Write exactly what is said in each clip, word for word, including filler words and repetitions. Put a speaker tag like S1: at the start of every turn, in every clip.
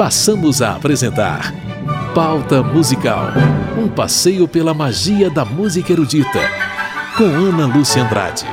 S1: passamos a apresentar Pauta Musical, um passeio pela magia da música erudita, com Ana Lúcia Andrade.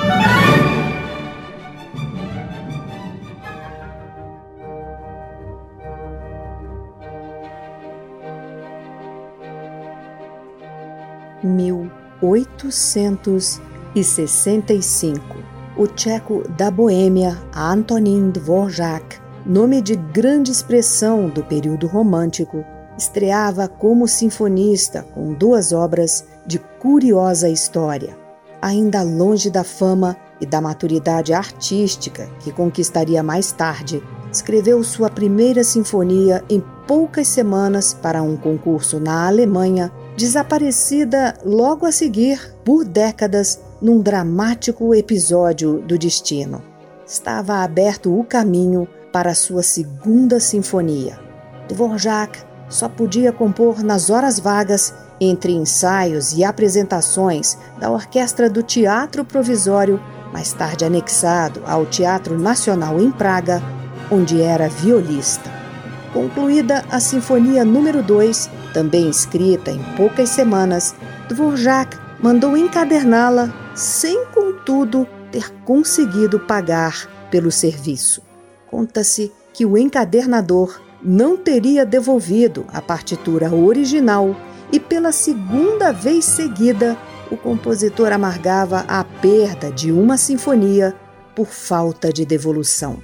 S2: mil oitocentos e sessenta e cinco. O tcheco da Boêmia, Antonín Dvořák, nome de grande expressão do período romântico, estreava como sinfonista com duas obras de curiosa história. Ainda longe da fama e da maturidade artística que conquistaria mais tarde, escreveu sua primeira sinfonia em poucas semanas para um concurso na Alemanha, desaparecida logo a seguir por décadas num dramático episódio do destino. Estava aberto o caminho para sua segunda sinfonia. Dvořák só podia compor nas horas vagas entre ensaios e apresentações da orquestra do Teatro Provisório, mais tarde anexado ao Teatro Nacional em Praga, onde era violista. Concluída a Sinfonia número dois, também escrita em poucas semanas, Dvořák mandou encaderná-la sem, contudo, ter conseguido pagar pelo serviço. Conta-se que o encadernador não teria devolvido a partitura original e, pela segunda vez seguida, o compositor amargava a perda de uma sinfonia por falta de devolução.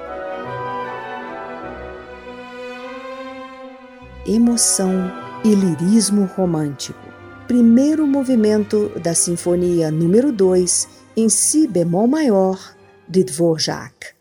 S2: Emoção e lirismo romântico. Primeiro movimento da Sinfonia número dois, em si bemol maior, de Dvořák.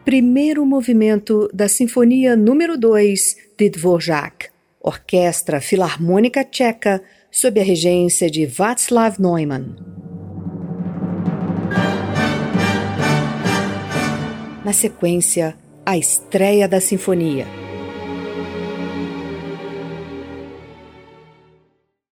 S2: primeiro movimento da Sinfonia número dois de Dvořák, Orquestra Filarmônica Tcheca, sob a regência de Václav Neumann. Na sequência, a estreia da sinfonia.